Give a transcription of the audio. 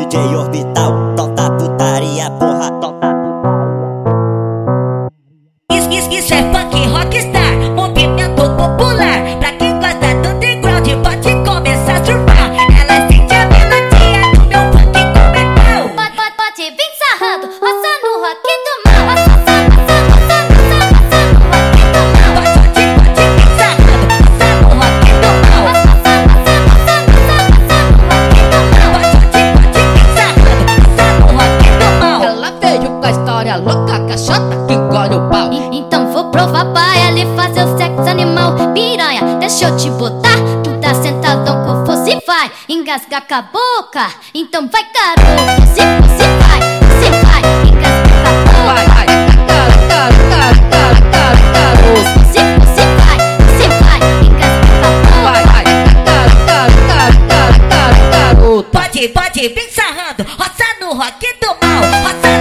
DJ Orbital, solta putaria, porra, solta putaria. Isso é funk rockstar, movimento popular. Pra quem gosta do underground pode começar a surfar. Ela sente a melodia do meu funk com metal. Pode vir sarrando, roça no rock do mal. Pode vir sarrando, roça no rock do mal. Pode vir sarrando, roça no rock do mal. Ela veio com a história louca, cachota que engole o pau. Então vou provar pra ela e fazer o sexo animal. Piranha, deixa eu te botar. Tu tá sentadão com fosse vai engasgar com a boca. Então vai, garoto, se vai, engasga com a boca. Vai, garoto. Se vai, engasga com a boca. Vai, garoto. Pode vir sarrando, roça no rock do mal. Roça